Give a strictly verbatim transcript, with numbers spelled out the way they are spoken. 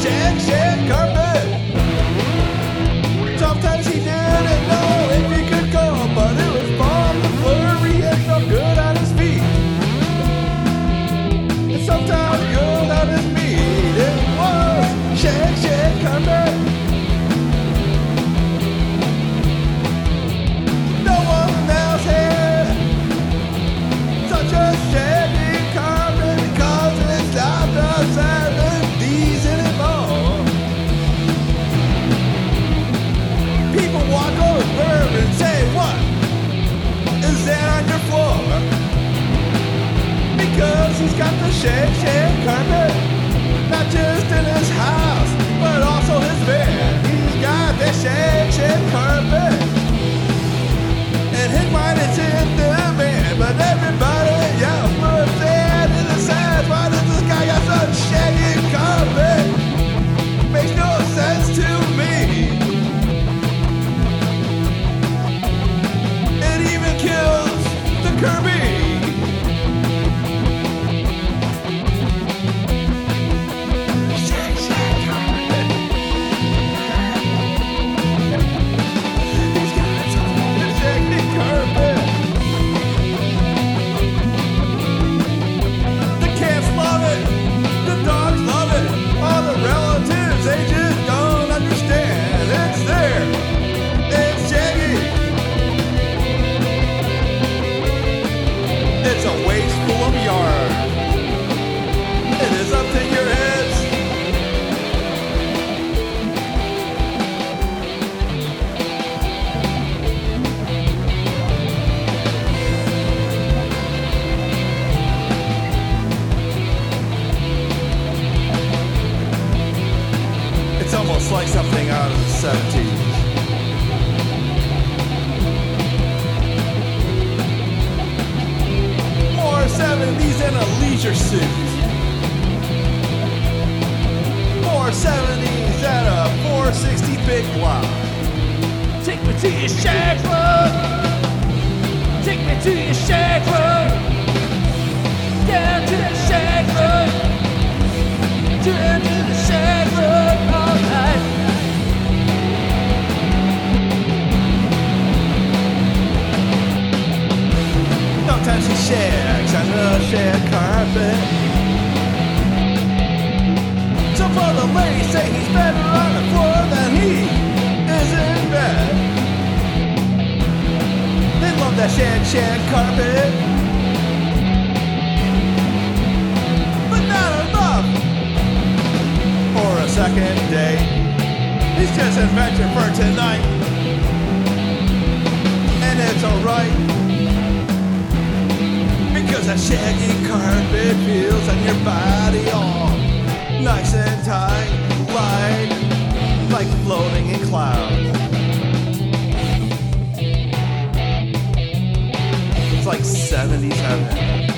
shag, shag carpet. Sometimes he didn't know if he could go, but it was from the flurry and felt good on his feet. And sometimes good on his feet. It was shag, shag carpet. No one else had such a shaggy carpet because it's not the seventies anymore. People walk over and say, "What is that on your floor?" Because he's got the shag, shag carpet, not just in his house, but also his bed. He's got the shag, shag carpet, and his mind is in the bed. But everybody else looks at it and says, "Why does this guy got such shaggy carpet?" Makes no sense to me. It even kills the Kirby. Shag, shag carpet. He's got such a shaggy carpet. The cats love it. The dogs love it. All the relatives, they just don't understand. It's there. It's shaggy. It's a waste full of yarn. It is up to your heads. It's almost like something out of the seventies. More seventies in a leisure suit. More seventies at a four sixty big block. Take me to your shag club. Take me to your shag club. Down to the shag club. Down to the shag club all night. Sometimes he shags on the shag carpet. Some of the ladies say he's better on the floor than he is in bed. They love that shag, shag carpet, but not enough for a second date. He's just adventure for tonight, and it's alright. Because that shaggy carpet feels on your body all nice and tight, light, like floating in clouds. It's like seventies heaven.